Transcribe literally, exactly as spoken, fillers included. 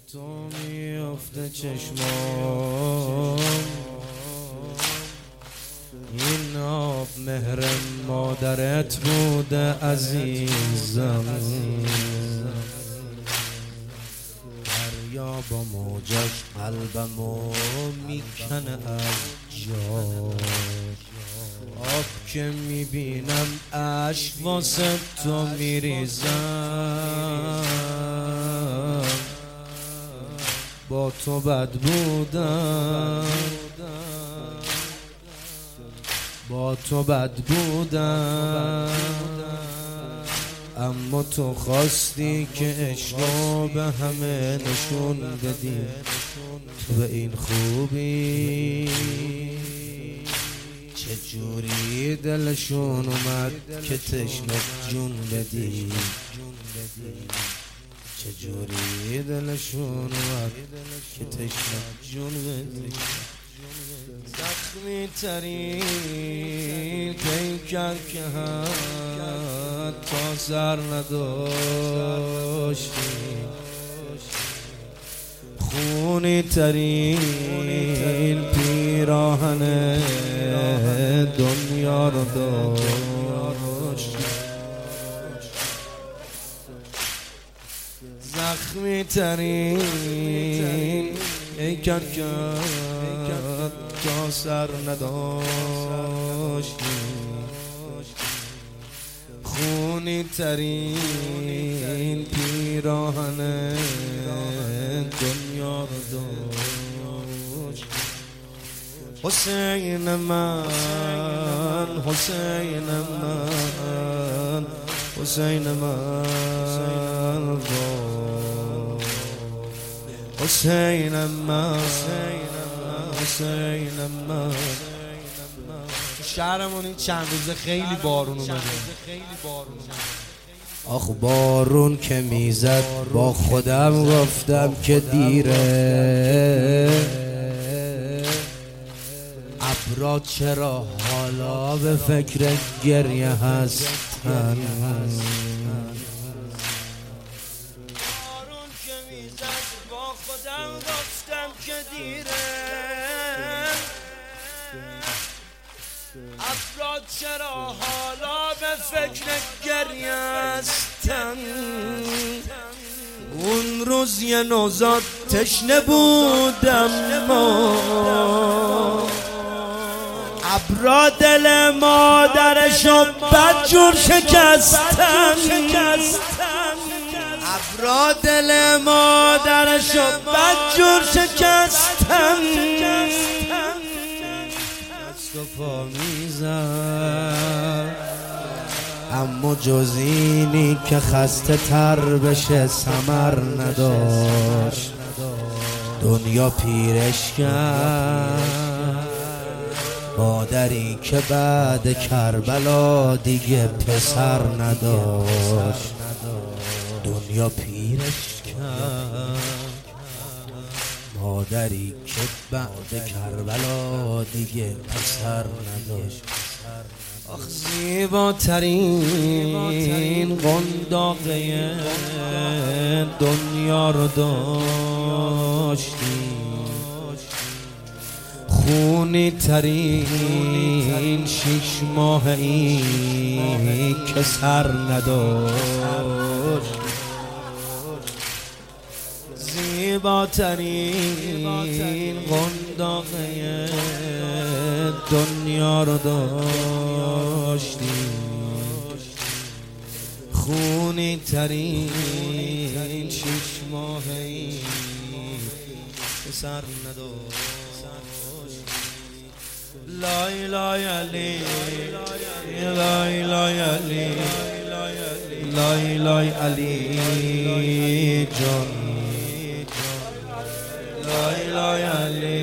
تو میفته چشمام، این آب مهر مادرت بوده عزیزم. دریا با موجش قلبمو میکنه از جا، آب که میبینم اشک واسه تو میریزم. با تو بد بودم، با تو بد بودم، اما تو خواستی که عشق رو به همه نشون بدی. تو به این خوبی چجوری دلشون اومد که تشنه جون بدی، چجوری دلشون اومد که تشنه جون بدی. زخمی ترین پیکر که حتی سر نداشتی، خونی ترین پیراهن دنیا رو داشتی. زخمی ترین پیکر که تا سر نداشتی، خونی ترین پیراهن دنیا رو داشتی. حسین من، حسین من، حسین من، حسین من، حسین من. شهرمون این چند روزه خیلی بارون اومده. آخ بارون که میزد با خودم گفتم که دیره، ابرا چرا حالا به فکر گریه هستن. بارون که میزد با خودم گفتم که دیره، افراد چرا حالا به فکر گریه هستن. اون روز یه نوزاد تشنه بودم، ابرا دل مادرشو بدجور شکستن، ابرا دل مادرشو بدجور شکستن. دست و پا میزن اما جز اینی که خسته تر بشه ثمر نداشت. دنیا پیرش کرد، مادری که بعد کربلا دیگه پسر نداشت. دنیا پیرش کرد، مادری که بعد کربلا دیگه پسر نداشت. آخ زیباترین قنداقه دنیا رو داشتی، خونی ترین شش ماهی که سر نداشت. زیباترین قنداقه دنیا رو داشتی، خونی ترین شش ماهی که سر نداشت. لای لای علی، لای لای علی، لای لای علی جان، لای لای علی.